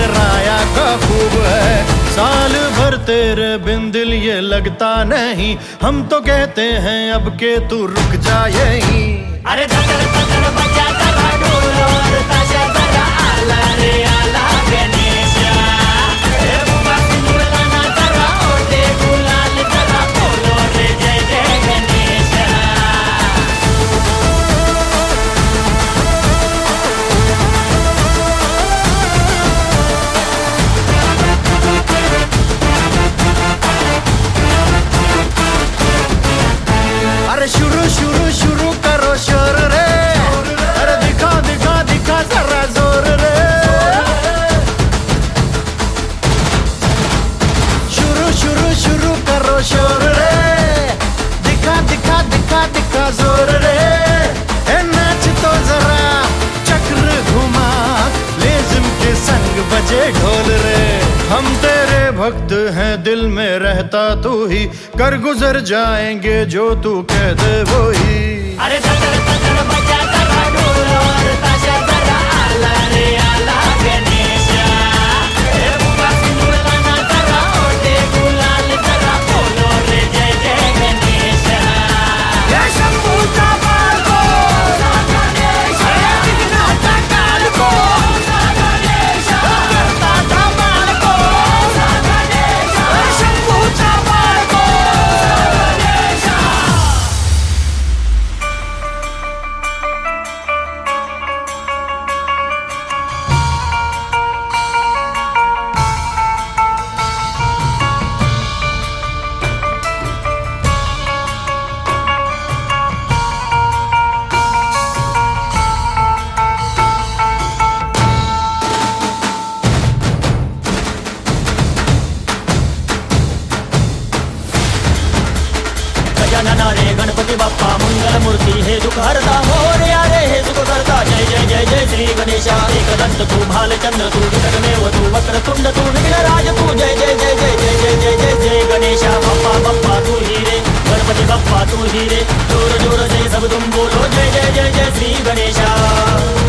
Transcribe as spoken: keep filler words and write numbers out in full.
राया का खूब है। साल भर तेरे बिन दिल ये लगता नहीं, हम तो कहते हैं अब के तू रुक जा यहीं। अरे धड़धड़ धड़धड़ बजा जरा ढोल और ताशा जरा आला रे आला गणेशा। ए बुआ सिंदूर लाना जरा ओटे गुलाल जरा बोलो रे जय जय गणेशा। अरे शुरू शुरू शुरू करो शोर रे, अरे दिखा दिखा दिखा जरा जोर रे। शुरू शुरू शुरू करो शोर रे, दिखा दिखा दिखा दिखा जोर रे। ए नाच तो जरा चक्र घुमा, लेज़िम के संग बजे ढोल रे। हम तेरे भक्त हैं, दिल में रहता तू ही, कर गुजर जाएंगे जो तू कह दे वो ही। अरे धड़धड़ धड़धड़ बजा जरा ढोल और ताशा जरा आला रे आला गणेशा। ए बुआ सिंदूर लाना जरा ओटे गुलाल जरा बोलो रे जय जय गणेशा। ये शंभूचा बालको सा गणेशा, विघ्नाचा कालको सा गणेशा, करता धमालको सा गणेशा, शंभूचा बालको सा गणेशा। गजानना रे गणपती बाप्पा मंगल मूर्ती हे दुख हरता, मोरया रे हे सुख करता। जय जय जय जय श्री गणेशा। एकदंत तू भालचंद्र तू विघ्नमेव तू वक्रतुंड तू विघ्नराज तू। जय जय जय जय जय जय जय जय जय गणेशा। बाप्पा बाप्पा तू ही रे, गणपति बाप्पा तू ही रे, जोर जोर से सब तुम बोलो जय जय जय जय श्री गणेशा।